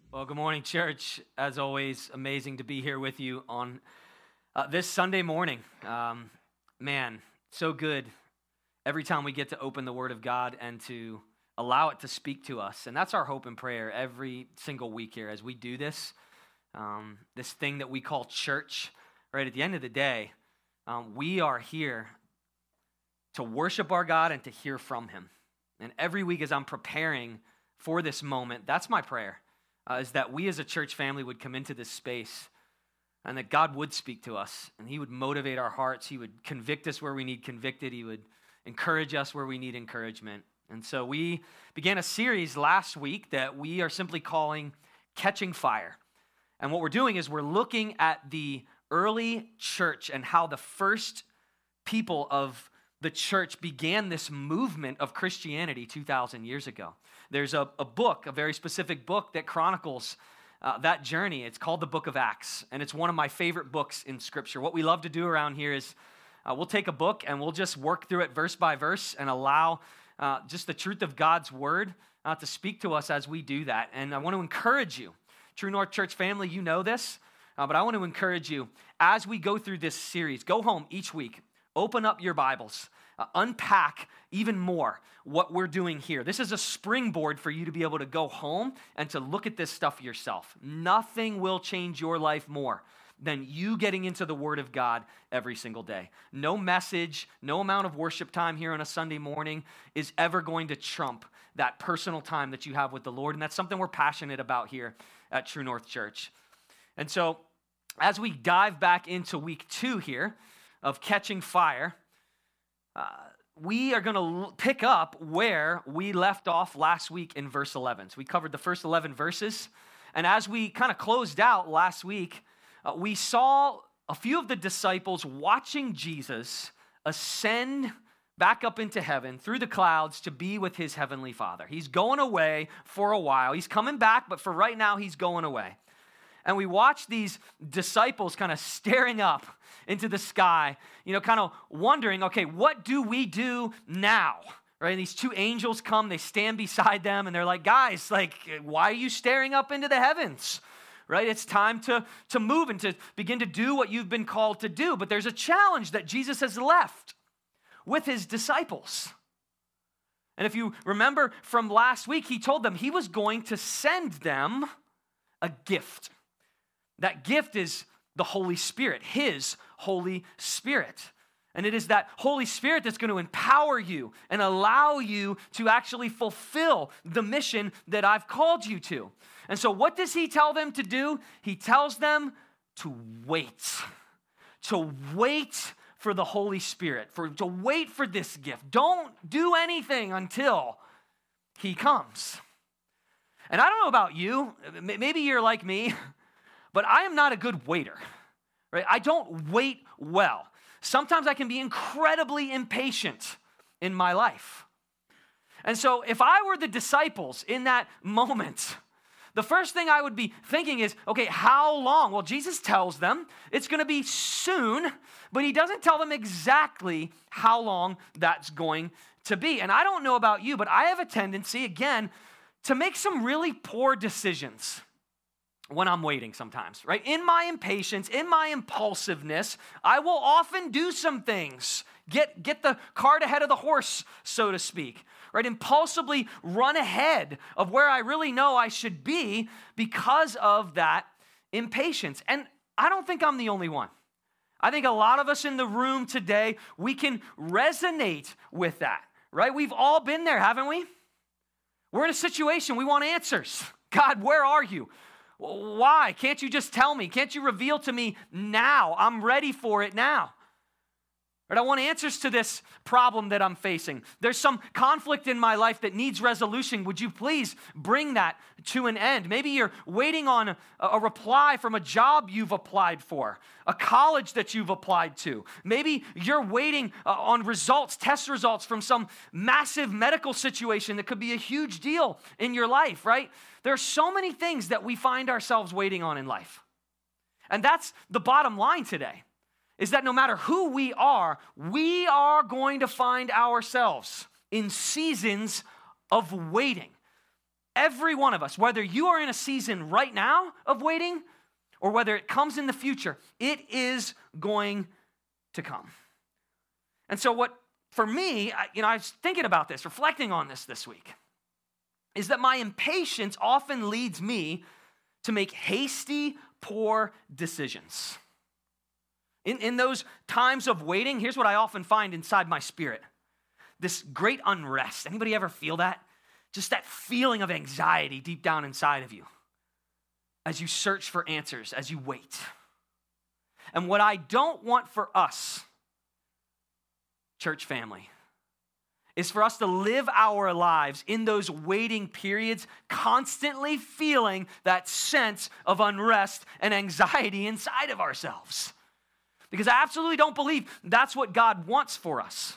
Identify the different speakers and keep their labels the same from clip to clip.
Speaker 1: Well, good morning, church. As always, amazing to be here with you on this Sunday morning. Man, so good every time we get to open the Word of God and to allow it to speak to us. And that's our hope and prayer every single week here as we do this. This thing that we call church, right? At the end of the day, we are here to worship our God and to hear from Him. And every week as I'm preparing for this moment, that's my prayer. Is that we as a church family would come into this space and that God would speak to us and He would motivate our hearts. He would convict us where we need convicted. He would encourage us where we need encouragement. And so we began a series last week that we are simply calling Catching Fire. And what we're doing is we're looking at the early church and how the first people of the church began this movement of Christianity 2,000 years ago. There's a book, a very specific book that chronicles that journey. It's called the Book of Acts, and it's one of my favorite books in Scripture. What we love to do around here is we'll take a book and we'll just work through it verse by verse and allow just the truth of God's Word to speak to us as we do that. And I want to encourage you, True North Church family, you know this, but I want to encourage you as we go through this series, go home each week, open up your Bibles, unpack even more what we're doing here. This is a springboard for you to be able to go home and to look at this stuff yourself. Nothing will change your life more than you getting into the Word of God every single day. No message, no amount of worship time here on a Sunday morning is ever going to trump that personal time that you have with the Lord, and that's something we're passionate about here at True North Church. And so, as we dive back into week 2 here of Catching Fire, we are going to pick up where we left off last week in verse 11. So we covered the first 11 verses, and as we kind of closed out last week, we saw a few of the disciples watching Jesus ascend back up into heaven through the clouds to be with His heavenly Father. He's going away for a while. He's coming back, but for right now, He's going away. And we watch these disciples kind of staring up into the sky, kind of wondering, okay, what do we do now? Right? And these two angels come, they stand beside them, and they're like, guys, why are you staring up into the heavens? Right? It's time to move and to begin to do what you've been called to do. But there's a challenge that Jesus has left with His disciples. And if you remember from last week, He told them He was going to send them a gift. That gift is the Holy Spirit, His Holy Spirit. And it is that Holy Spirit that's going to empower you and allow you to actually fulfill the mission that I've called you to. And so what does He tell them to do? He tells them to wait for the Holy Spirit, to wait for this gift. Don't do anything until He comes. And I don't know about you, maybe you're like me, but I am not a good waiter, right? I don't wait well. Sometimes I can be incredibly impatient in my life. And so if I were the disciples in that moment, the first thing I would be thinking is, okay, how long? Well, Jesus tells them it's going to be soon, but He doesn't tell them exactly how long that's going to be. And I don't know about you, but I have a tendency, again, to make some really poor decisions when I'm waiting sometimes, right? In my impatience, in my impulsiveness, I will often do some things, get the cart ahead of the horse, so to speak, right? Impulsively run ahead of where I really know I should be because of that impatience. And I don't think I'm the only one. I think a lot of us in the room today, we can resonate with that, right? We've all been there, haven't we? We're in a situation, we want answers. God, where are you? Why? Can't you just tell me? Can't you reveal to me now? I'm ready for it now. Right? I want answers to this problem that I'm facing. There's some conflict in my life that needs resolution. Would you please bring that to an end? Maybe you're waiting on a reply from a job you've applied for, a college that you've applied to. Maybe you're waiting on results, test results from some massive medical situation that could be a huge deal in your life, right? There are so many things that we find ourselves waiting on in life. And that's the bottom line today, is that no matter who we are going to find ourselves in seasons of waiting. every one of us, whether you are in a season right now of waiting or whether it comes in the future, it is going to come. And so for me, I was thinking about this, reflecting on this week, is that my impatience often leads me to make hasty, poor decisions. In those times of waiting, here's what I often find inside my spirit. This great unrest. Anybody ever feel that? Just that feeling of anxiety deep down inside of you as you search for answers, as you wait. And what I don't want for us, church family, is for us to live our lives in those waiting periods, constantly feeling that sense of unrest and anxiety inside of ourselves. Because I absolutely don't believe that's what God wants for us.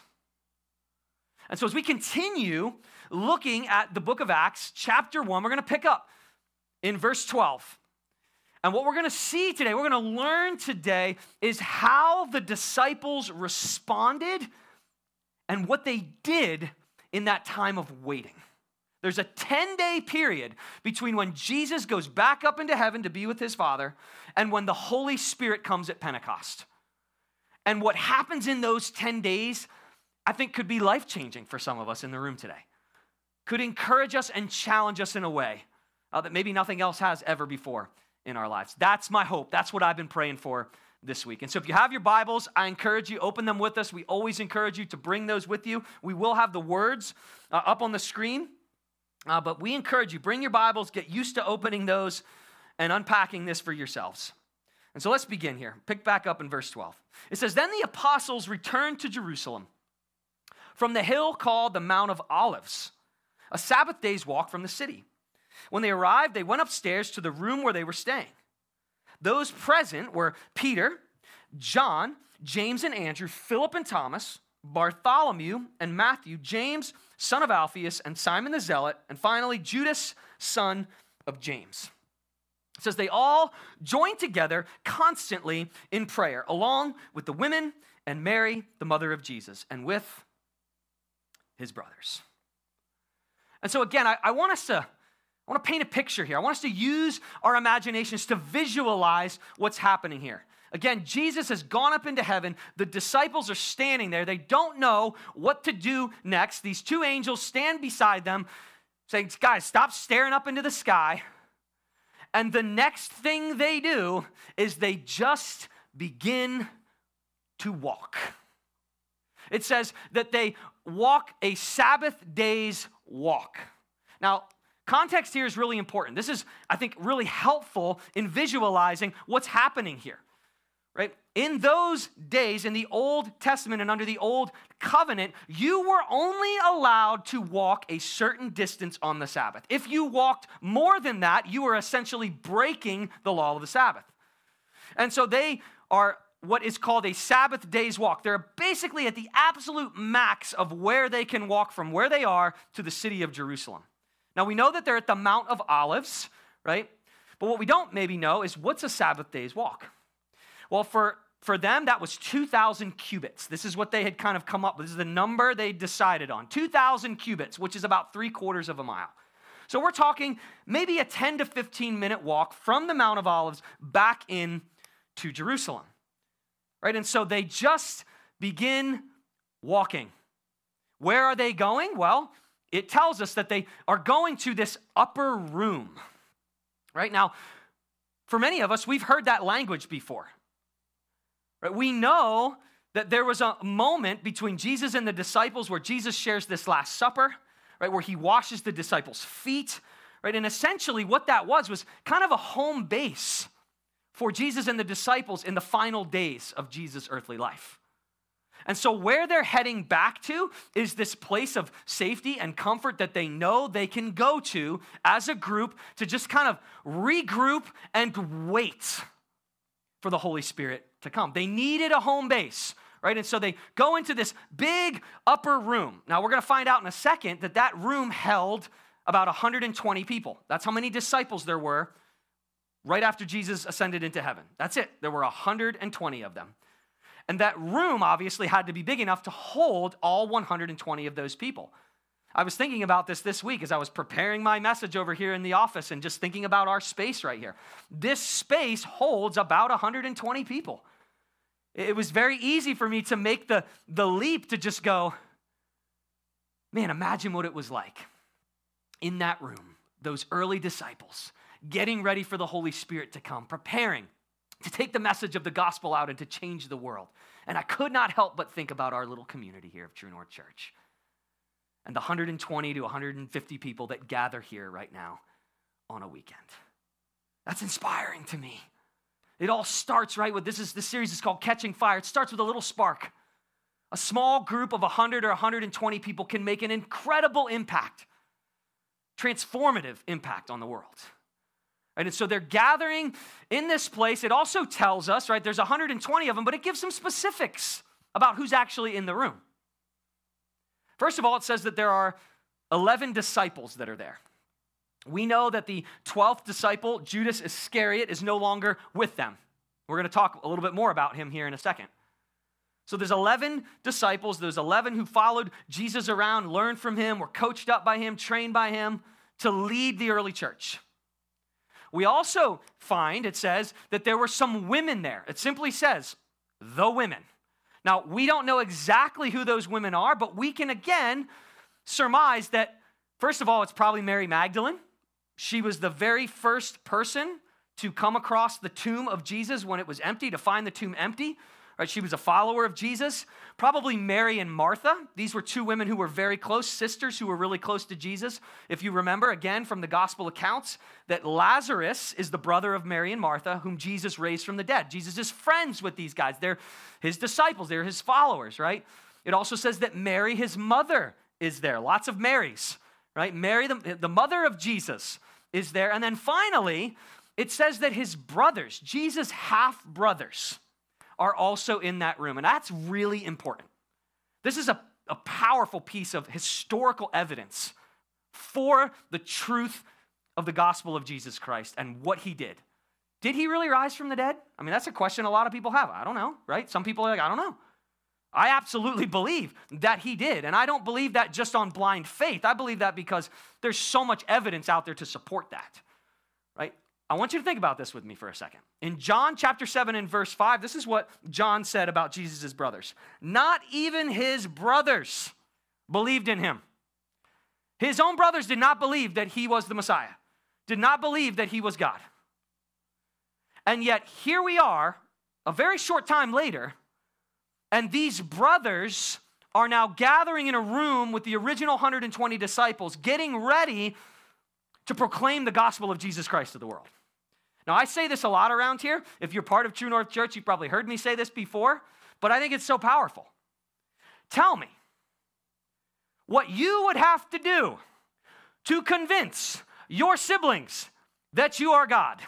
Speaker 1: And so as we continue looking at the book of Acts, chapter 1, we're going to pick up in verse 12. And what we're going to see today, we're going to learn today, is how the disciples responded and what they did in that time of waiting. There's a 10-day period between when Jesus goes back up into heaven to be with his Father and when the Holy Spirit comes at Pentecost. And what happens in those 10 days, I think could be life-changing for some of us in the room today. Could encourage us and challenge us in a way that maybe nothing else has ever before in our lives. That's my hope. That's what I've been praying for this week. And so if you have your Bibles, I encourage you, open them with us. We always encourage you to bring those with you. We will have the words up on the screen, but we encourage you, bring your Bibles, get used to opening those and unpacking this for yourselves. And so let's begin here. Pick back up in verse 12. It says, "Then the apostles returned to Jerusalem from the hill called the Mount of Olives, a Sabbath day's walk from the city. When they arrived, they went upstairs to the room where they were staying. Those present were Peter, John, James and Andrew, Philip and Thomas, Bartholomew and Matthew, James, son of Alphaeus, and Simon the Zealot, and finally Judas, son of James." It says they all joined together constantly in prayer, along with the women and Mary, the mother of Jesus, and with his brothers. And so again, I want to paint a picture here. I want us to use our imaginations to visualize what's happening here. Again, Jesus has gone up into heaven. The disciples are standing there. They don't know what to do next. These two angels stand beside them saying, "Guys, stop staring up into the sky." And the next thing they do is they just begin to walk. It says that they walk a Sabbath day's walk. Now, context here is really important. This is, I think, really helpful in visualizing what's happening here, right? In those days, in the Old Testament and under the Old Covenant, you were only allowed to walk a certain distance on the Sabbath. If you walked more than that, you were essentially breaking the law of the Sabbath. And so they are what is called a Sabbath day's walk. They're basically at the absolute max of where they can walk from where they are to the city of Jerusalem. Now, we know that they're at the Mount of Olives, right? But what we don't maybe know is what's a Sabbath day's walk? Well, for them, that was 2,000 cubits. This is what they had kind of come up with. This is the number they decided on. 2,000 cubits, which is about 3/4 of a mile. So we're talking maybe a 10 to 15-minute walk from the Mount of Olives back in to Jerusalem, right? And so they just begin walking. Where are they going? Well, it tells us that they are going to this upper room, right? Now, for many of us, we've heard that language before. Right? We know that there was a moment between Jesus and the disciples where Jesus shares this Last Supper, right, where he washes the disciples' feet, right? And essentially what that was kind of a home base for Jesus and the disciples in the final days of Jesus' earthly life. And so where they're heading back to is this place of safety and comfort that they know they can go to as a group to just kind of regroup and wait for the Holy Spirit to come. They needed a home base, right? And so they go into this big upper room. Now, we're going to find out in a second that that room held about 120 people. That's how many disciples there were right after Jesus ascended into heaven. That's it. There were 120 of them. And that room obviously had to be big enough to hold all 120 of those people. I was thinking about this week as I was preparing my message over here in the office and just thinking about our space right here. This space holds about 120 people. It was very easy for me to make the leap to just go, man, imagine what it was like in that room, those early disciples, getting ready for the Holy Spirit to come, preparing to take the message of the gospel out and to change the world. And I could not help but think about our little community here of True North Church and the 120 to 150 people that gather here right now on a weekend. That's inspiring to me. It all starts right with, this series is called Catching Fire. It starts with a little spark. A small group of 100 or 120 people can make an incredible impact, transformative impact on the world. Right? And so they're gathering in this place. It also tells us, right, there's 120 of them, but it gives some specifics about who's actually in the room. First of all, it says that there are 11 disciples that are there. We know that the 12th disciple, Judas Iscariot, is no longer with them. We're going to talk a little bit more about him here in a second. So there's 11 disciples. There's 11 who followed Jesus around, learned from him, were coached up by him, trained by him to lead the early church. We also find, it says, that there were some women there. It simply says, the women. Now, we don't know exactly who those women are, but we can again surmise that, first of all, it's probably Mary Magdalene. She was the very first person to come across the tomb of Jesus when it was empty, to find the tomb empty. Right? She was a follower of Jesus. Probably Mary and Martha. These were two women who were very close, sisters who were really close to Jesus. If you remember, again, from the gospel accounts, that Lazarus is the brother of Mary and Martha, whom Jesus raised from the dead. Jesus is friends with these guys. They're his disciples. They're his followers, right? It also says that Mary, his mother, is there. Lots of Marys, right? Mary, the mother of Jesus, is there. And then finally, it says that his brothers, Jesus' half-brothers, are also in that room. And that's really important. This is a powerful piece of historical evidence for the truth of the gospel of Jesus Christ and what he did. Did he really rise from the dead? I mean, that's a question a lot of people have. I don't know, right? Some people are like, I don't know. I absolutely believe that he did. And I don't believe that just on blind faith. I believe that because there's so much evidence out there to support that, right? I want you to think about this with me for a second. In John chapter 7 and verse 5, this is what John said about Jesus' brothers. Not even his brothers believed in him. His own brothers did not believe that he was the Messiah, did not believe that he was God. And yet here we are, a very short time later, and these brothers are now gathering in a room with the original 120 disciples, getting ready to proclaim the gospel of Jesus Christ to the world. Now, I say this a lot around here. If you're part of True North Church, you've probably heard me say this before, but I think it's so powerful. Tell me what you would have to do to convince your siblings that you are God.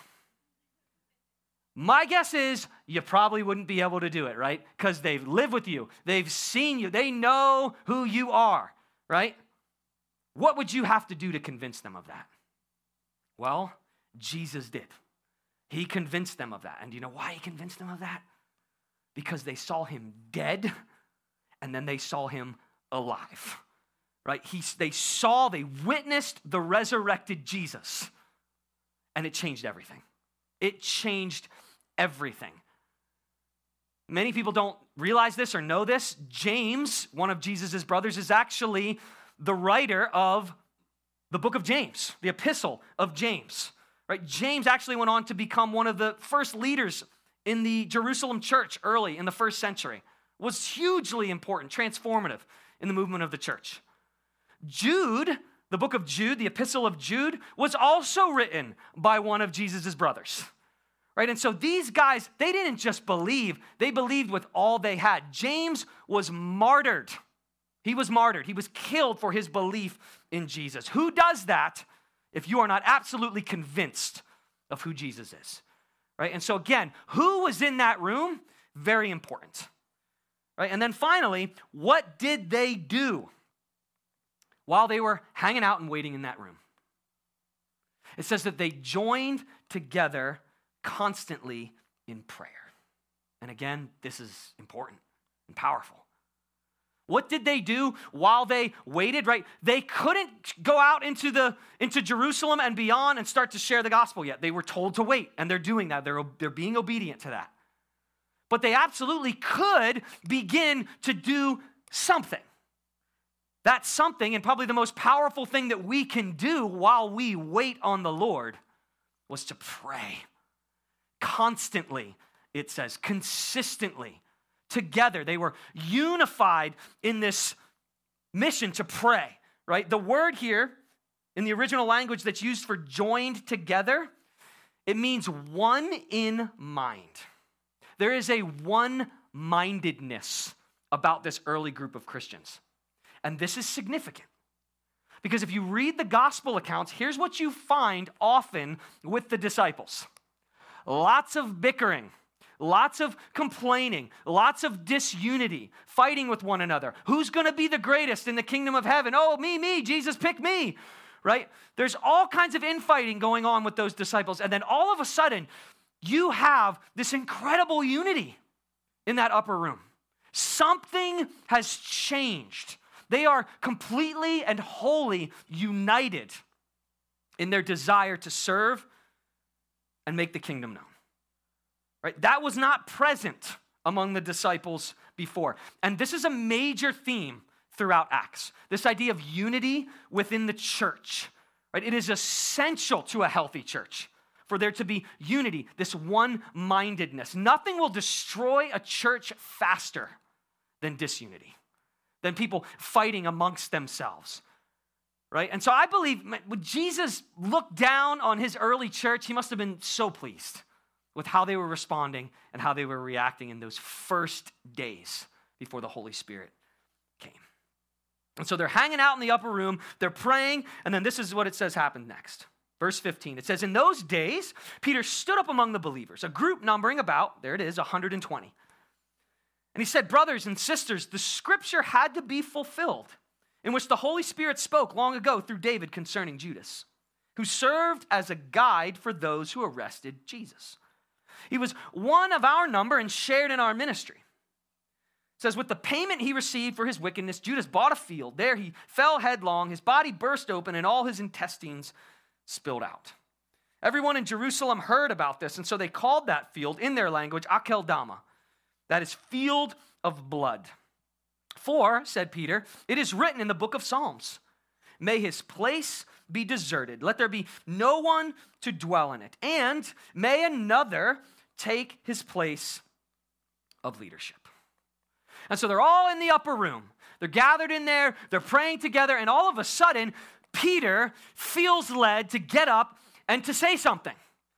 Speaker 1: My guess is you probably wouldn't be able to do it, right? Because they've lived with you. They've seen you. They know who you are, right? What would you have to do to convince them of that? Well, Jesus did. He convinced them of that. And do you know why he convinced them of that? Because they saw him dead and then they saw him alive, right? They witnessed the resurrected Jesus, and it changed everything. It changed everything. Many people don't realize this or know this. James, one of Jesus' brothers, is actually the writer of the book of James, the epistle of James. Right? James actually went on to become one of the first leaders in the Jerusalem church early in the first century. Was hugely important, transformative in the movement of the church. Jude, the book of Jude, the epistle of Jude, was also written by one of Jesus' brothers. Right? And so these guys, they didn't just believe, they believed with all they had. James was martyred. He was martyred. He was killed for his belief in Jesus. Who does that if you are not absolutely convinced of who Jesus is? Right? And so again, who was in that room? Very important. Right? And then finally, what did they do while they were hanging out and waiting in that room? It says that they joined together constantly in prayer. And again, this is important and powerful. What did they do while they waited, right? They couldn't go out into Jerusalem and beyond and start to share the gospel yet. They were told to wait, and they're doing that. They're being obedient to that. But they absolutely could begin to do something. That something, and probably the most powerful thing that we can do while we wait on the Lord, was to pray. Constantly, it says, consistently. Together. They were unified in this mission to pray, right? The word here in the original language that's used for joined together, it means one in mind. There is a one-mindedness about this early group of Christians. And this is significant because if you read the gospel accounts, here's what you find often with the disciples. Lots of bickering. Lots of complaining, lots of disunity, fighting with one another. Who's going to be the greatest in the kingdom of heaven? Oh, me, Jesus, pick me, right? There's all kinds of infighting going on with those disciples. And then all of a sudden, you have this incredible unity in that upper room. Something has changed. They are completely and wholly united in their desire to serve and make the kingdom known. Right? That was not present among the disciples before. And this is a major theme throughout Acts. This idea of unity within the church. Right? It is essential to a healthy church for there to be unity, this one-mindedness. Nothing will destroy a church faster than disunity, than people fighting amongst themselves. Right? And so I believe when Jesus looked down on his early church, he must have been so pleased with how they were responding and how they were reacting in those first days before the Holy Spirit came. And so they're hanging out in the upper room, they're praying, and then this is what it says happened next. Verse 15, it says, in those days, Peter stood up among the believers, a group numbering about, there it is, 120. And he said, brothers and sisters, the scripture had to be fulfilled in which the Holy Spirit spoke long ago through David concerning Judas, who served as a guide for those who arrested Jesus. He was one of our number and shared in our ministry. It says, with the payment he received for his wickedness, Judas bought a field. There he fell headlong. His body burst open and all his intestines spilled out. Everyone in Jerusalem heard about this, and so they called that field in their language Akeldama. That is field of blood. For, said Peter, it is written in the book of Psalms, may his place be deserted. Let there be no one to dwell in it. And may another take his place of leadership. And so they're all in the upper room. They're gathered in there. They're praying together. And all of a sudden, Peter feels led to get up and to say something.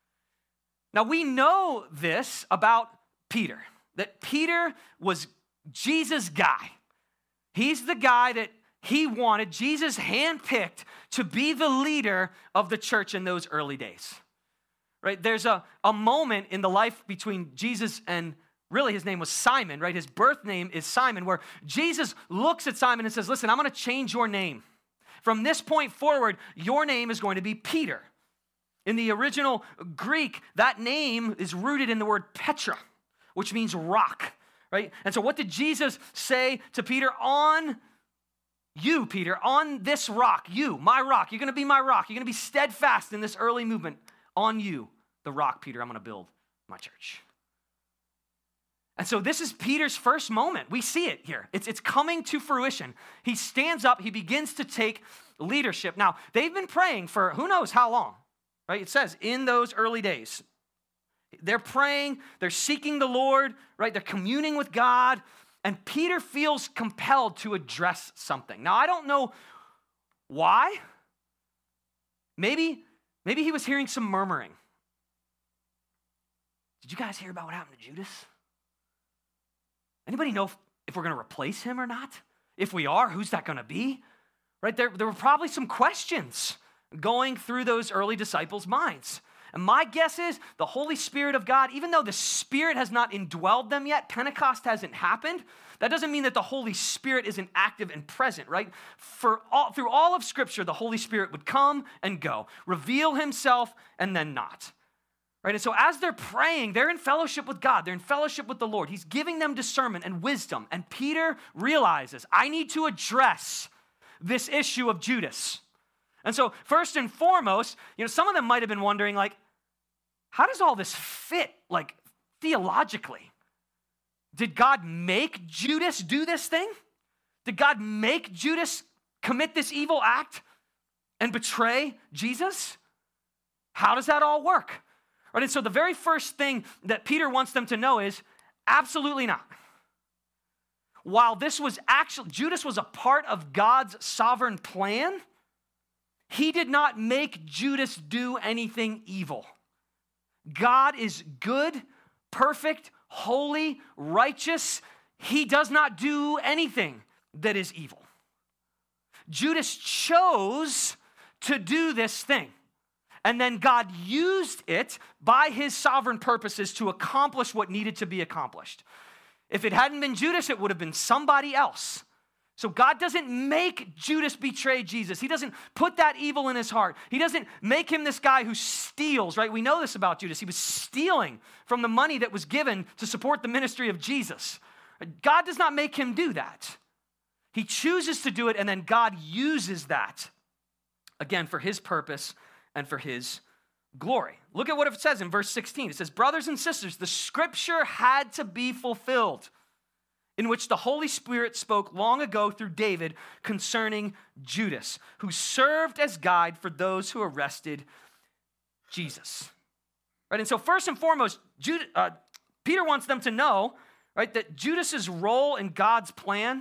Speaker 1: Now, we know this about Peter, that Peter was Jesus' guy. He's the guy that he wanted, Jesus handpicked to be the leader of the church in those early days. Right? There's a moment in the life between Jesus and, really his name was Simon, right? His birth name is Simon, where Jesus looks at Simon and says, listen, I'm going to change your name. From this point forward, your name is going to be Peter. In the original Greek, that name is rooted in the word Petra, which means rock, right? And so what did Jesus say to Peter? On you, Peter, on this rock, you, my rock, you're going to be my rock. You're going to be steadfast in this early movement. On you, the rock, Peter, I'm going to build my church. And so this is Peter's first moment. We see it here. It's coming to fruition. He stands up. He begins to take leadership. Now, they've been praying for who knows how long, right? It says in those early days. They're praying. They're seeking the Lord, right? They're communing with God. And Peter feels compelled to address something. Now, I don't know why. Maybe he was hearing some murmuring. Did you guys hear about what happened to Judas? Anybody know if we're going to replace him or not? If we are, who's that going to be? Right? There were probably some questions going through those early disciples' minds. And my guess is the Holy Spirit of God, even though the Spirit has not indwelled them yet, Pentecost hasn't happened, that doesn't mean that the Holy Spirit isn't active and present, right? Through all of Scripture, the Holy Spirit would come and go, reveal himself and then not. Right? And so as they're praying, they're in fellowship with God. They're in fellowship with the Lord. He's giving them discernment and wisdom. And Peter realizes, I need to address this issue of Judas. And so first and foremost, some of them might have been wondering, like, how does all this fit, like, theologically? Did God make Judas do this thing? Did God make Judas commit this evil act and betray Jesus? How does that all work? Right, and so the very first thing that Peter wants them to know is absolutely not. While Judas was a part of God's sovereign plan, he did not make Judas do anything evil. God is good, perfect, holy, righteous. He does not do anything that is evil. Judas chose to do this thing. And then God used it by his sovereign purposes to accomplish what needed to be accomplished. If it hadn't been Judas, it would have been somebody else. So God doesn't make Judas betray Jesus. He doesn't put that evil in his heart. He doesn't make him this guy who steals, right? We know this about Judas. He was stealing from the money that was given to support the ministry of Jesus. God does not make him do that. He chooses to do it, and then God uses that, again, for his purpose and for his glory. Look at what it says in verse 16. It says, brothers and sisters, the scripture had to be fulfilled, in which the Holy Spirit spoke long ago through David concerning Judas, who served as guide for those who arrested Jesus. Right? And so first and foremost, Peter wants them to know, right, that Judas's role in God's plan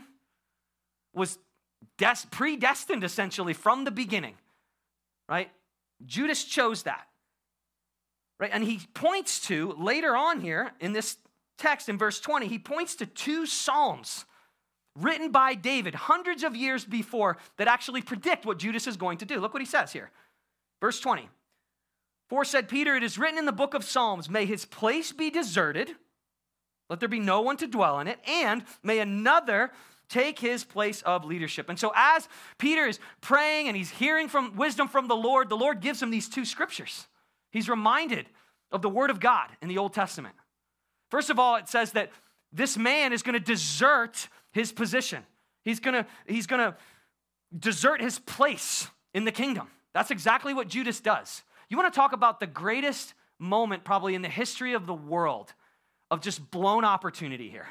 Speaker 1: was predestined essentially from the beginning, right? Judas chose that, right? And he points to, later on here in this text in verse 20, he points to 2 Psalms written by David hundreds of years before that actually predict what Judas is going to do. Look what he says here. Verse 20, for said Peter, it is written in the book of Psalms, may his place be deserted, let there be no one to dwell in it, and may another take his place of leadership. And so as Peter is praying and he's hearing from wisdom from the Lord gives him these 2 scriptures. He's reminded of the word of God in the Old Testament. First of all, it says that this man is going to desert his position. He's going to desert his place in the kingdom. That's exactly what Judas does. You want to talk about the greatest moment probably in the history of the world of just blown opportunity here.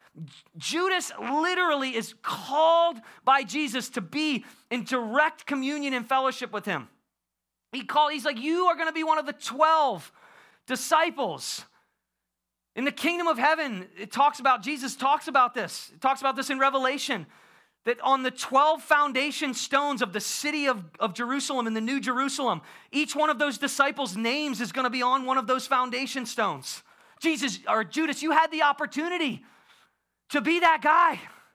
Speaker 1: Judas literally is called by Jesus to be in direct communion and fellowship with him. He's like, you are going to be one of the 12 disciples. In the kingdom of heaven, Jesus talks about this. It talks about this in Revelation, that on the 12 foundation stones of the city of Jerusalem and the New Jerusalem, each one of those disciples' names is going to be on one of those foundation stones. Judas, you had the opportunity to be that guy,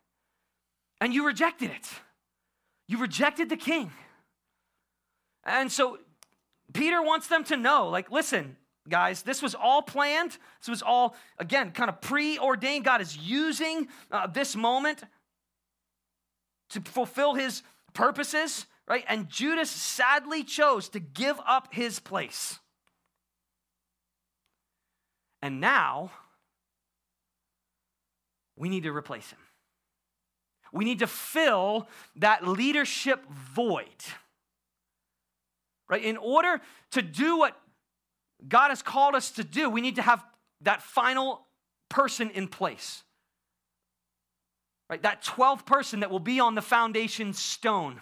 Speaker 1: and you rejected it. You rejected the king. And so Peter wants them to know, like, listen, guys, this was all planned. This was all, again, kind of preordained. God is using this moment to fulfill his purposes, right? And Judas sadly chose to give up his place. And now we need to replace him. We need to fill that leadership void, right? In order to do what God has called us to do, we need to have that final person in place, right? That 12th person that will be on the foundation stone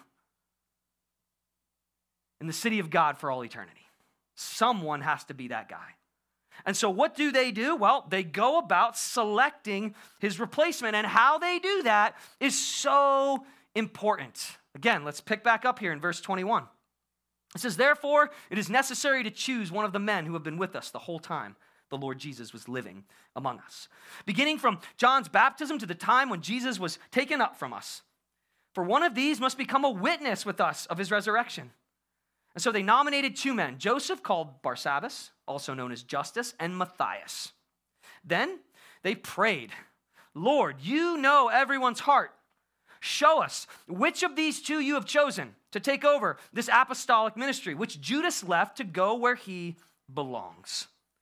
Speaker 1: in the city of God for all eternity. Someone has to be that guy. And so what do? Well, they go about selecting his replacement, and how they do that is so important. Again, let's pick back up here in verse 21. It says, therefore, it is necessary to choose one of the men who have been with us the whole time the Lord Jesus was living among us, beginning from John's baptism to the time when Jesus was taken up from us. For one of these must become a witness with us of his resurrection. And so they nominated 2 men, Joseph, called Barsabbas, also known as Justus, and Matthias. Then they prayed, Lord, you know everyone's heart. Show us which of these 2 you have chosen to take over this apostolic ministry, which Judas left to go where he belongs.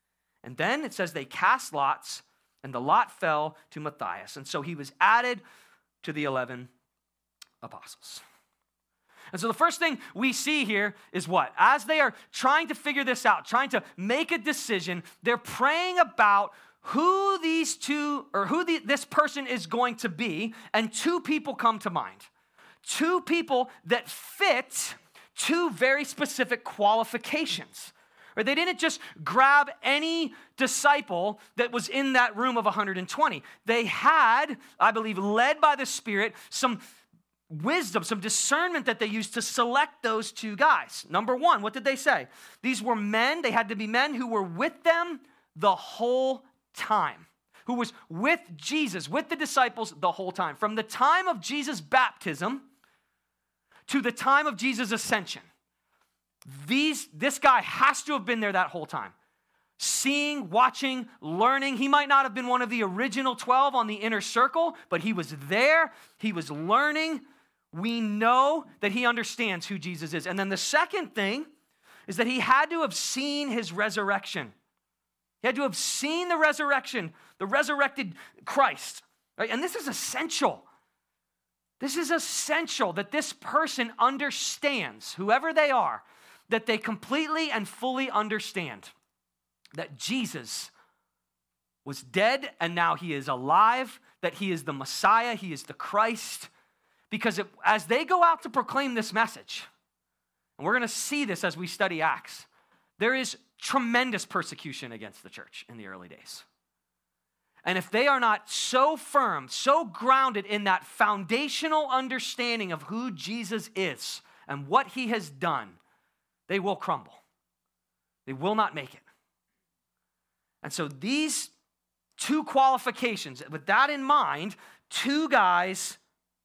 Speaker 1: And then it says they cast lots, and the lot fell to Matthias. And so he was added to the 11 apostles. And so the first thing we see here is what? As they are trying to figure this out, trying to make a decision, they're praying about who these two, or this person is going to be, and two people come to mind. Two people that fit two very specific qualifications. Or they didn't just grab any disciple that was in that room of 120. They had, I believe, led by the Spirit, some wisdom, some discernment that they used to select those two guys. Number one, what did they say? These were men, they had to be men who were with them the whole time. Who was with Jesus, with the disciples the whole time. From the time of Jesus' baptism to the time of Jesus' ascension. This guy has to have been there that whole time. Seeing, watching, learning. He might not have been one of the original 12 on the inner circle, but he was there. He was learning. We know that he understands who Jesus is. And then the second thing is that he had to have seen his resurrection. He had to have seen the resurrection, the resurrected Christ. Right? And this is essential. This is essential that this person understands, whoever they are, that they completely and fully understand that Jesus was dead and now he is alive, that he is the Messiah, he is the Christ. Because as they go out to proclaim this message, and we're going to see this as we study Acts, there is tremendous persecution against the church in the early days. And if they are not so firm, so grounded in that foundational understanding of who Jesus is and what he has done, they will crumble. They will not make it. And so these two qualifications, with that in mind, two guys,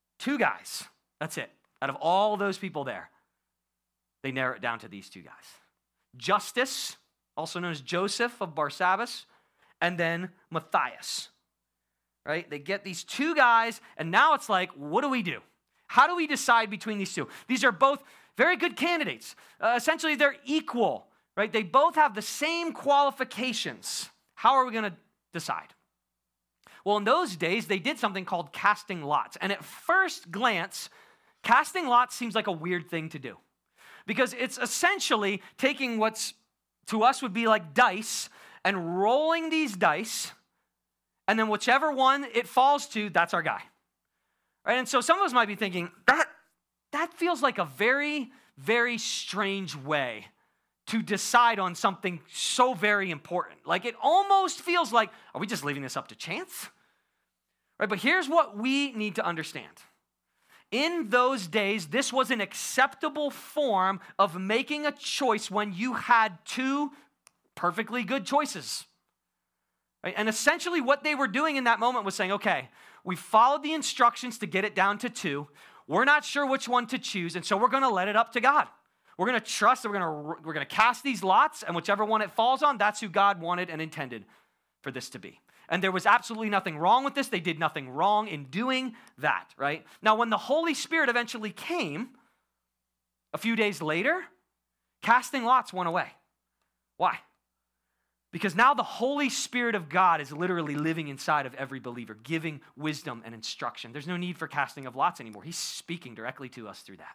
Speaker 1: that's it. Out of all those people there, they narrow it down to these two guys. Justus, also known as Joseph of Barsabbas, and then Matthias, right? They get these two guys, and now it's like, what do we do? How do we decide between these two? These are both very good candidates. Essentially, they're equal, right? They both have the same qualifications. How are we going to decide? Well, in those days, they did something called casting lots. And at first glance, casting lots seems like a weird thing to do. Because it's essentially taking what's to us would be like dice and rolling these dice, and then whichever one it falls to, that's our guy. Right? And so some of us might be thinking, that feels like a very, very strange way to decide on something so very important. Like it almost feels like, are we just leaving this up to chance? Right? But here's what we need to understand. In those days, this was an acceptable form of making a choice when you had two perfectly good choices. Right? And essentially what they were doing in that moment was saying, okay, we followed the instructions to get it down to two. We're not sure which one to choose, and so we're going to let it up to God. We're going to trust that we're going to cast these lots, and whichever one it falls on, that's who God wanted and intended for this to be. And there was absolutely nothing wrong with this. They did nothing wrong in doing that, right? Now, when the Holy Spirit eventually came, a few days later, casting lots went away. Why? Because now the Holy Spirit of God is literally living inside of every believer, giving wisdom and instruction. There's no need for casting of lots anymore. He's speaking directly to us through that.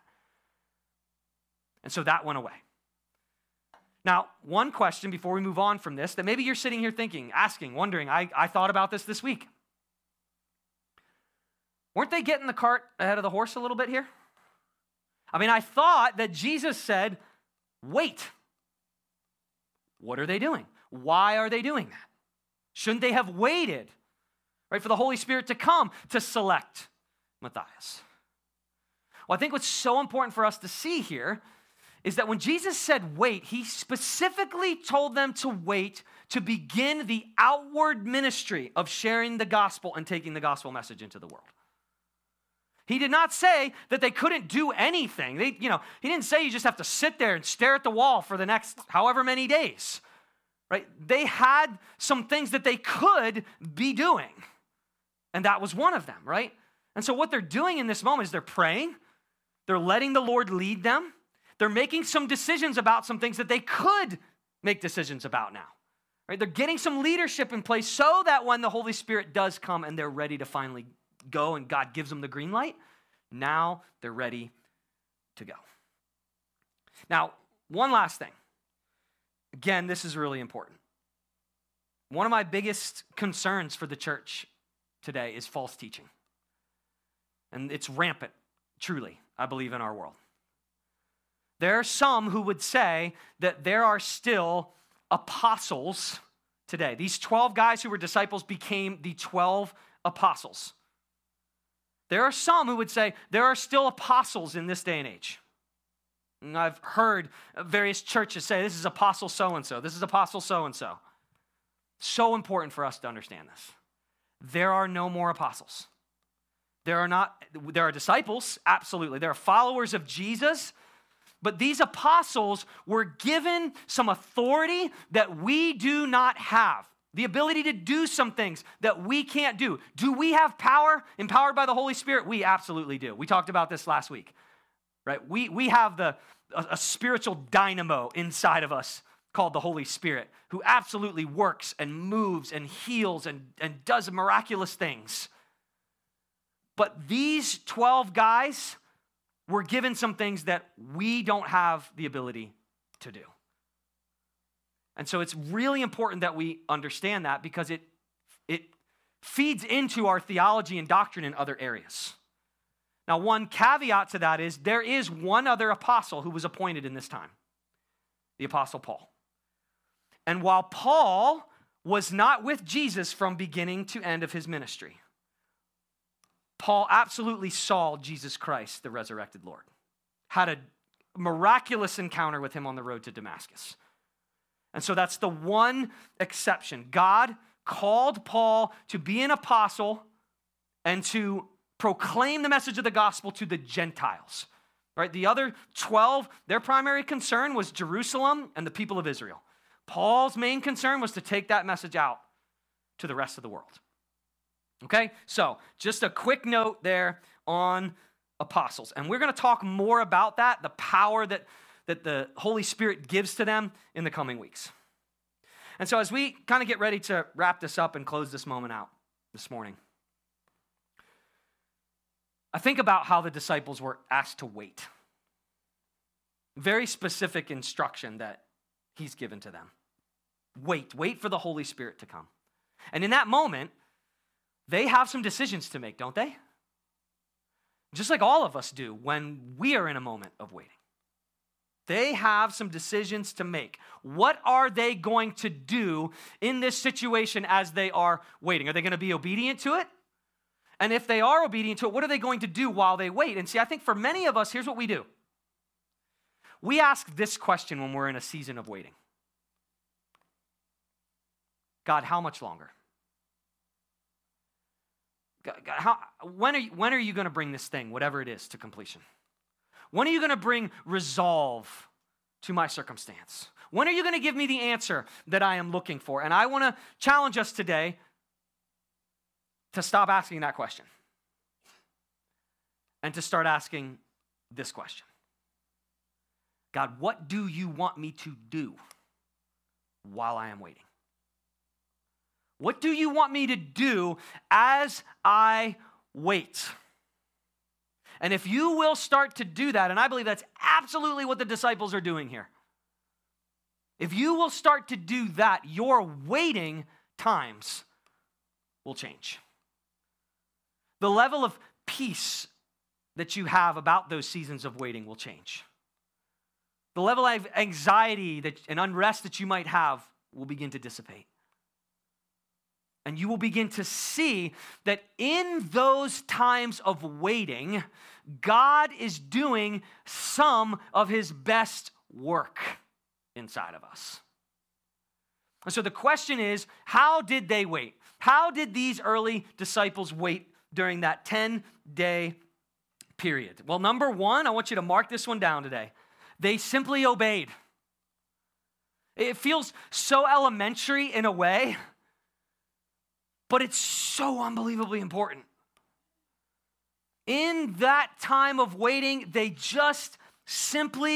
Speaker 1: And so that went away. Now, one question before we move on from this that maybe you're sitting here thinking, asking, wondering, I thought about this week. Weren't they getting the cart ahead of the horse a little bit here? I mean, I thought that Jesus said, wait. What are they doing? Why are they doing that? Shouldn't they have waited, right, for the Holy Spirit to come to select Matthias? Well, I think what's so important for us to see here is that when Jesus said wait, he specifically told them to wait to begin the outward ministry of sharing the gospel and taking the gospel message into the world. He did not say that they couldn't do anything. He didn't say you just have to sit there and stare at the wall for the next however many days. Right? They had some things that they could be doing. And that was one of them, right? And so what they're doing in this moment is they're praying. They're letting the Lord lead them. They're making some decisions about some things that they could make decisions about now. Right? They're getting some leadership in place so that when the Holy Spirit does come and they're ready to finally go and God gives them the green light, now they're ready to go. Now, one last thing. Again, this is really important. One of my biggest concerns for the church today is false teaching. And it's rampant, truly, I believe, in our world. There are some who would say that there are still apostles today. These 12 guys who were disciples became the 12 apostles. There are some who would say there are still apostles in this day and age. And I've heard various churches say this is apostle so-and-so, this is apostle so-and-so. So important for us to understand this. There are no more apostles. There are disciples, absolutely. There are followers of Jesus, but these apostles were given some authority that we do not have. The ability to do some things that we can't do. Do we have power empowered by the Holy Spirit? We absolutely do. We talked about this last week, right? We have a spiritual dynamo inside of us called the Holy Spirit, who absolutely works and moves and heals and does miraculous things. But these 12 guys were given some things that we don't have the ability to do. And so it's really important that we understand that because it feeds into our theology and doctrine in other areas. Now, one caveat to that is there is one other apostle who was appointed in this time, the Apostle Paul. And while Paul was not with Jesus from beginning to end of his ministry, Paul absolutely saw Jesus Christ, the resurrected Lord, had a miraculous encounter with him on the road to Damascus. And so that's the one exception. God called Paul to be an apostle and to proclaim the message of the gospel to the Gentiles. Right? The other 12, their primary concern was Jerusalem and the people of Israel. Paul's main concern was to take that message out to the rest of the world. Okay? So, just a quick note there on apostles. And we're going to talk more about that, the power that the Holy Spirit gives to them in the coming weeks. And so as we kind of get ready to wrap this up and close this moment out this morning, I think about how the disciples were asked to wait. Very specific instruction that he's given to them. Wait for the Holy Spirit to come. And in that moment, they have some decisions to make, don't they? Just like all of us do when we are in a moment of waiting. They have some decisions to make. What are they going to do in this situation as they are waiting? Are they going to be obedient to it? And if they are obedient to it, what are they going to do while they wait? And see, I think for many of us, here's what we do. We ask this question when we're in a season of waiting. God, how much longer? God, when are you going to bring this thing, whatever it is, to completion? When are you going to bring resolve to my circumstance? When are you going to give me the answer that I am looking for? And I want to challenge us today to stop asking that question and to start asking this question. God, what do you want me to do while I am waiting? What do you want me to do as I wait? And if you will start to do that, and I believe that's absolutely what the disciples are doing here. If you will start to do that, your waiting times will change. The level of peace that you have about those seasons of waiting will change. The level of anxiety and unrest that you might have will begin to dissipate. And you will begin to see that in those times of waiting, God is doing some of his best work inside of us. And so the question is, how did they wait? How did these early disciples wait during that 10-day period? Well, number one, I want you to mark this one down today. They simply obeyed. It feels so elementary in a way, but it's so unbelievably important. In that time of waiting, they just simply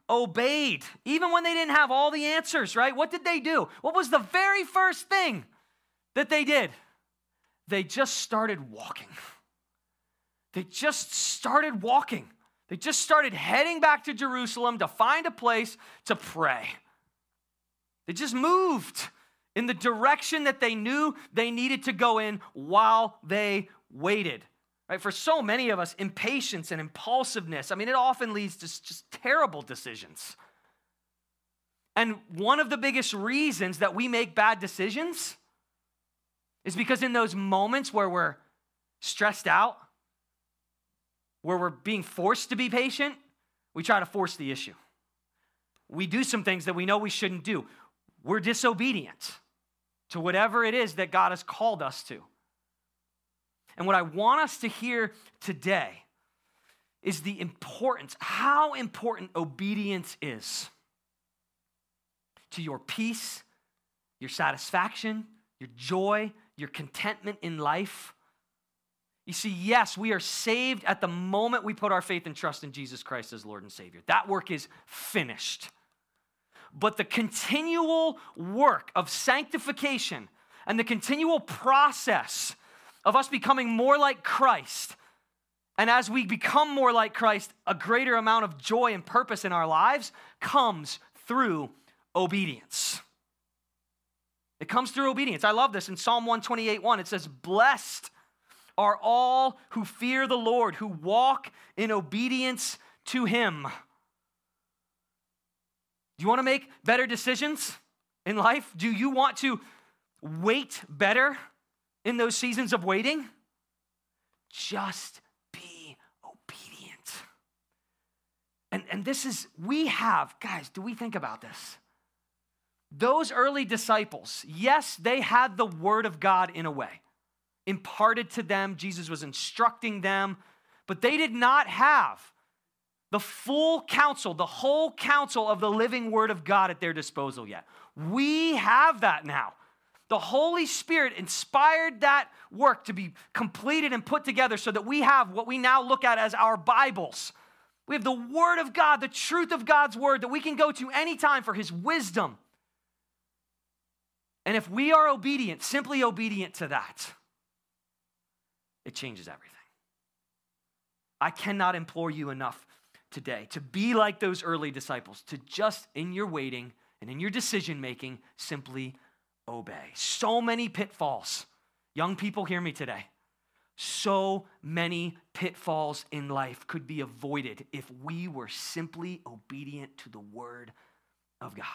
Speaker 1: obeyed, even when they didn't have all the answers, right? What did they do? What was the very first thing that they did? They just started walking. They just started walking. They just started heading back to Jerusalem to find a place to pray. They just moved in the direction that they knew they needed to go in while they waited. Right? For so many of us, impatience and impulsiveness, it often leads to just terrible decisions. And one of the biggest reasons that we make bad decisions is because in those moments where we're stressed out, where we're being forced to be patient, we try to force the issue. We do some things that we know we shouldn't do. We're disobedient to whatever it is that God has called us to. And what I want us to hear today is the importance, how important obedience is to your peace, your satisfaction, your joy, your contentment in life. You see, yes, we are saved at the moment we put our faith and trust in Jesus Christ as Lord and Savior. That work is finished. But the continual work of sanctification and the continual process of us becoming more like Christ, and as we become more like Christ, a greater amount of joy and purpose in our lives comes through obedience. It comes through obedience. I love this. In Psalm 128:1, it says, "Blessed are all who fear the Lord, who walk in obedience to him." Do you want to make better decisions in life? Do you want to wait better in those seasons of waiting? Just be obedient. And this is, guys, do we think about this? Those early disciples, yes, they had the word of God in a way, imparted to them. Jesus was instructing them, but they did not have the full counsel, the whole counsel of the living word of God at their disposal yet. We have that now. The Holy Spirit inspired that work to be completed and put together so that we have what we now look at as our Bibles. We have the Word of God, the truth of God's Word that we can go to anytime for His wisdom. And if we are obedient, simply obedient to that, it changes everything. I cannot implore you enough today to be like those early disciples, to just in your waiting and in your decision making, simply obey. So many pitfalls. Young people, hear me today. So many pitfalls in life could be avoided if we were simply obedient to the word of God.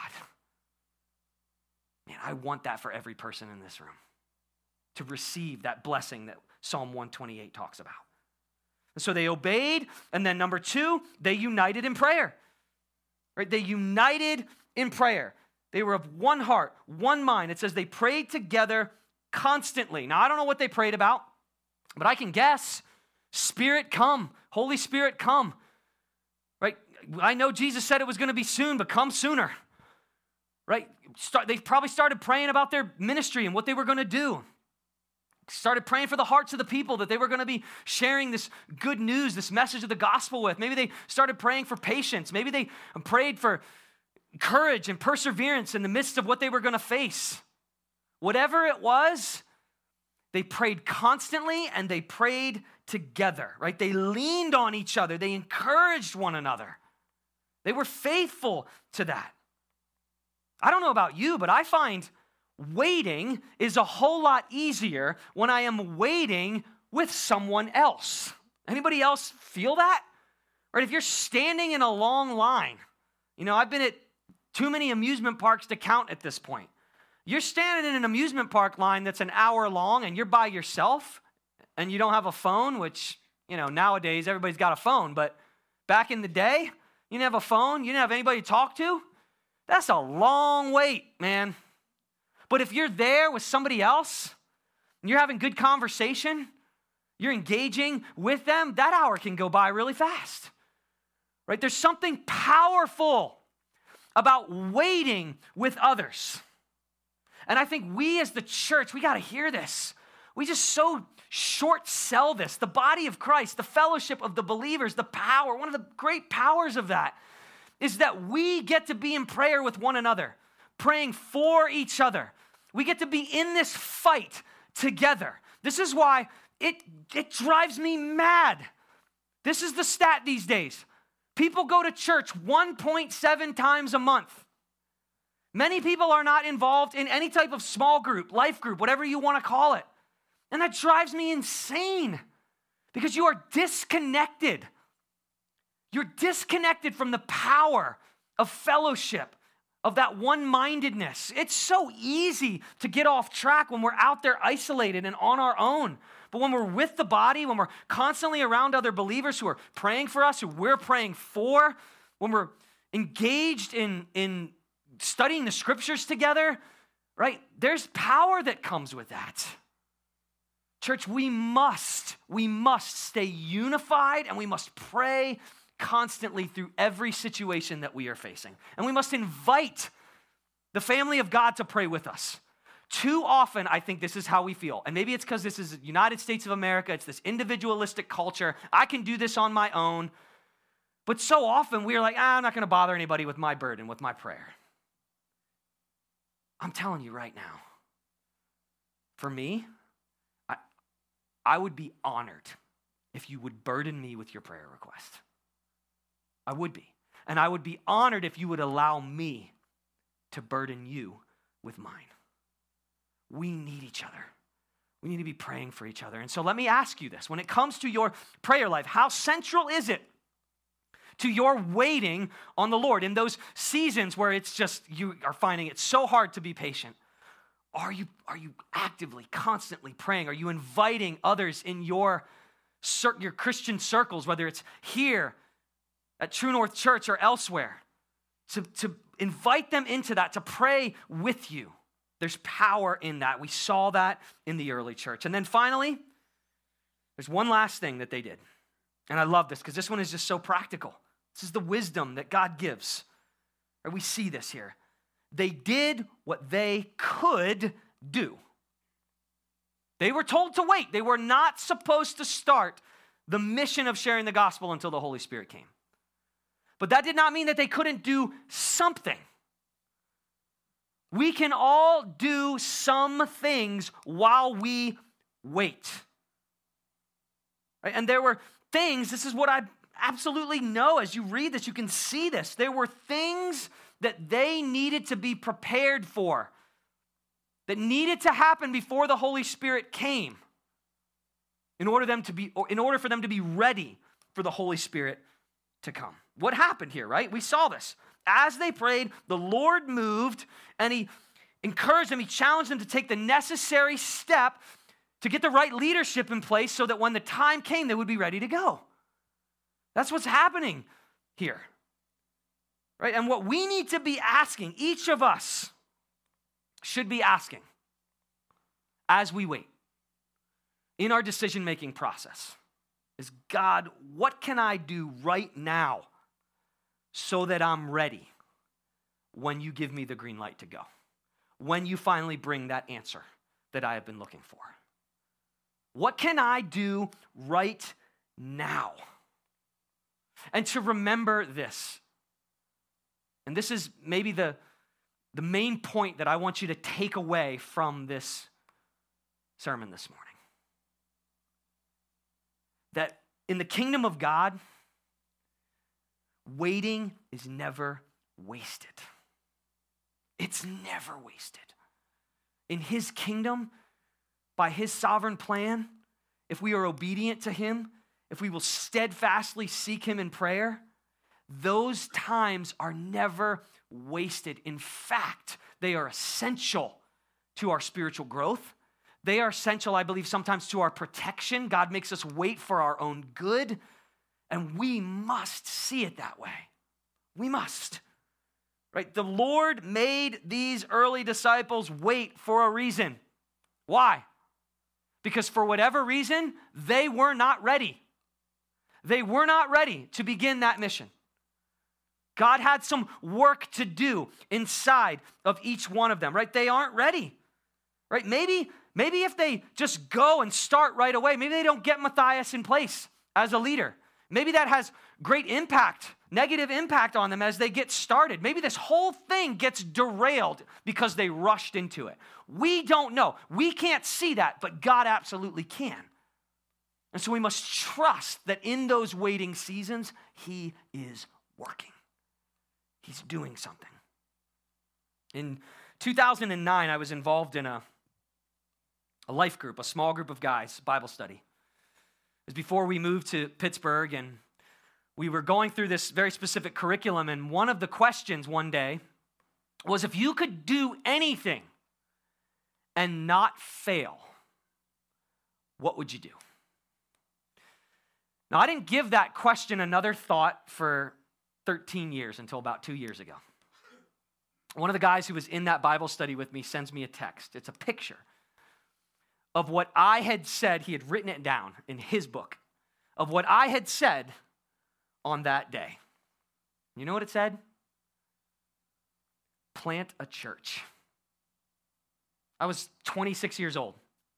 Speaker 1: Man, I want that for every person in this room, to receive that blessing that Psalm 128 talks about. And so they obeyed, and then number 2, they united in prayer. Right? They united in prayer. They were of one heart, one mind. It says they prayed together constantly. Now, I don't know what they prayed about, but I can guess. Spirit, come. Holy Spirit, come. Right? I know Jesus said it was going to be soon, but come sooner. Right? They probably started praying about their ministry and what they were going to do. Started praying for the hearts of the people that they were going to be sharing this good news, this message of the gospel with. Maybe they started praying for patience. Maybe they prayed for courage and perseverance in the midst of what they were going to face. Whatever it was, they prayed constantly and they prayed together, right? They leaned on each other. They encouraged one another. They were faithful to that. I don't know about you, but I find waiting is a whole lot easier when I am waiting with someone else. Anybody else feel that? Right? If you're standing in a long line, I've been at too many amusement parks to count at this point. You're standing in an amusement park line that's an hour long and you're by yourself and you don't have a phone, which, nowadays everybody's got a phone, but back in the day, you didn't have a phone, you didn't have anybody to talk to. That's a long wait, man. But if you're there with somebody else and you're having good conversation, you're engaging with them, that hour can go by really fast, right? There's something powerful about waiting with others. And I think we as the church, we got to hear this. We just so short sell this. The body of Christ, the fellowship of the believers, the power, one of the great powers of that is that we get to be in prayer with one another, praying for each other. We get to be in this fight together. This is why it drives me mad. This is the stat these days. People go to church 1.7 times a month. Many people are not involved in any type of small group, life group, whatever you want to call it. And that drives me insane because you are disconnected. You're disconnected from the power of fellowship, of that one-mindedness. It's so easy to get off track when we're out there isolated and on our own. But when we're with the body, when we're constantly around other believers who are praying for us, who we're praying for, when we're engaged in studying the scriptures together, right? There's power that comes with that. Church, we must stay unified, and we must pray constantly through every situation that we are facing. And we must invite the family of God to pray with us. Too often, I think this is how we feel. And maybe it's because this is the United States of America. It's this individualistic culture. I can do this on my own. But so often, we're like, I'm not going to bother anybody with my burden, with my prayer. I'm telling you right now, for me, I would be honored if you would burden me with your prayer request. I would be. And I would be honored if you would allow me to burden you with mine. We need each other. We need to be praying for each other. And so let me ask you this. When it comes to your prayer life, how central is it to your waiting on the Lord in those seasons where it's just, you are finding it so hard to be patient? Are you actively, constantly praying? Are you inviting others in your Christian circles, whether it's here at True North Church or elsewhere, to invite them into that, to pray with you? There's power in that. We saw that in the early church. And then finally, there's one last thing that they did. And I love this because this one is just so practical. This is the wisdom that God gives. Or we see this here. They did what they could do. They were told to wait. They were not supposed to start the mission of sharing the gospel until the Holy Spirit came. But that did not mean that they couldn't do something. We can all do some things while we wait. Right? And there were things, this is what I absolutely know as you read this, you can see this. There were things that they needed to be prepared for, that needed to happen before the Holy Spirit came, in order for them to be ready for the Holy Spirit to come. What happened here, right? We saw this. As they prayed, the Lord moved, and he encouraged them, he challenged them to take the necessary step to get the right leadership in place so that when the time came, they would be ready to go. That's what's happening here, right? And what we need to be asking, each of us should be asking as we wait in our decision-making process is, God, what can I do right now so that I'm ready when you give me the green light to go? When you finally bring that answer that I have been looking for? What can I do right now? And to remember this, and this is maybe the main point that I want you to take away from this sermon this morning. That in the kingdom of God, waiting is never wasted. It's never wasted. In his kingdom, by his sovereign plan, if we are obedient to him, if we will steadfastly seek him in prayer, those times are never wasted. In fact, they are essential to our spiritual growth. They are essential, I believe, sometimes to our protection. God makes us wait for our own good, and we must see it that way. We must. Right? The Lord made these early disciples wait for a reason. Why? Because for whatever reason, they were not ready. They were not ready to begin that mission. God had some work to do inside of each one of them, right? They aren't ready, right? Maybe if they just go and start right away, maybe they don't get Matthias in place as a leader. Maybe that has great impact negative impact on them as they get started. Maybe this whole thing gets derailed because they rushed into it. We don't know. We can't see that, but God absolutely can. And so we must trust that in those waiting seasons, he is working. He's doing something. In 2009, I was involved in a life group, a small group of guys, Bible study. It was before we moved to Pittsburgh, and we were going through this very specific curriculum, and one of the questions one day was, if you could do anything and not fail, what would you do? Now, I didn't give that question another thought for 13 years until about 2 years ago. One of the guys who was in that Bible study with me sends me a text. It's a picture of what I had said. He had written it down in his book of what I had said on that day. You know what it said? Plant a church. I was 26 years old.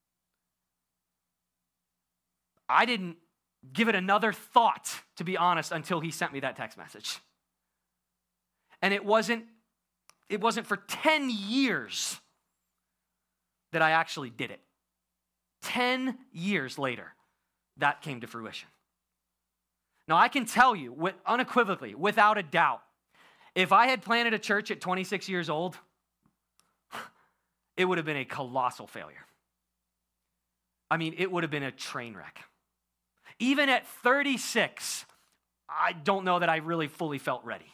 Speaker 1: I didn't give it another thought, to be honest, until he sent me that text message. And it wasn't for 10 years that I actually did it. 10 years later, that came to fruition. Now, I can tell you unequivocally, without a doubt, if I had planted a church at 26 years old, it would have been a colossal failure. I mean, it would have been a train wreck. Even at 36, I don't know that I really fully felt ready.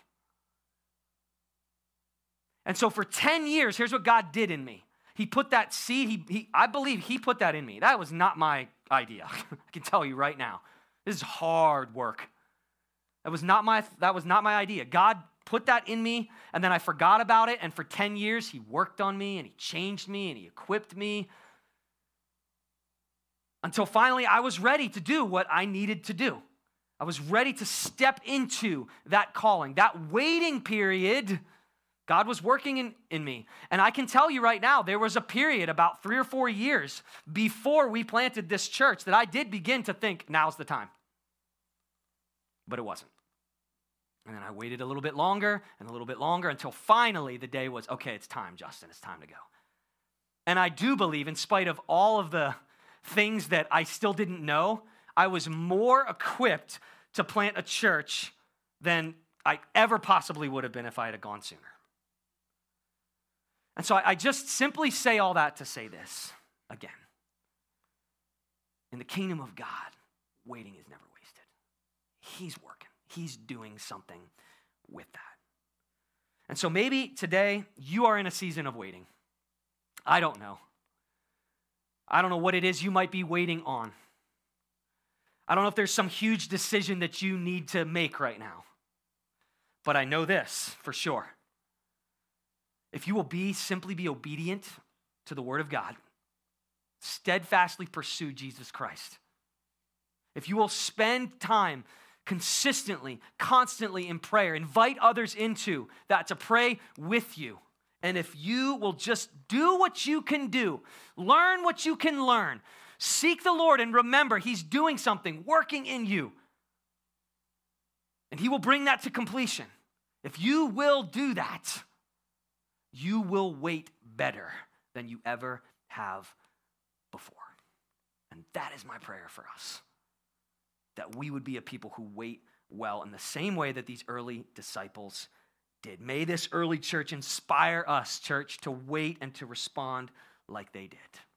Speaker 1: And so for 10 years, here's what God did in me. He put that seed, I believe he put that in me. That was not my idea. I can tell you right now. This is hard work. That was not my idea. God put that in me, and then I forgot about it, and for 10 years, he worked on me, and he changed me, and he equipped me, until finally I was ready to do what I needed to do. I was ready to step into that calling. That waiting period, God was working in me. And I can tell you right now, there was a period about 3 or 4 years before we planted this church that I did begin to think, now's the time. But it wasn't. And then I waited a little bit longer and a little bit longer until finally the day was, okay, it's time, Justin, it's time to go. And I do believe, in spite of all of the things that I still didn't know, I was more equipped to plant a church than I ever possibly would have been if I had gone sooner. And so I just simply say all that to say this again. In the kingdom of God, waiting is never wasted. He's working. He's doing something with that. And so maybe today you are in a season of waiting. I don't know. I don't know what it is you might be waiting on. I don't know if there's some huge decision that you need to make right now. But I know this for sure. If you will simply be obedient to the word of God, steadfastly pursue Jesus Christ. If you will spend time consistently, constantly in prayer, invite others into that to pray with you. And if you will just do what you can do, learn what you can learn, seek the Lord and remember he's doing something, working in you. And he will bring that to completion. If you will do that, you will wait better than you ever have before. And that is my prayer for us, that we would be a people who wait well in the same way that these early disciples did. May this early church inspire us, church, to wait and to respond like they did.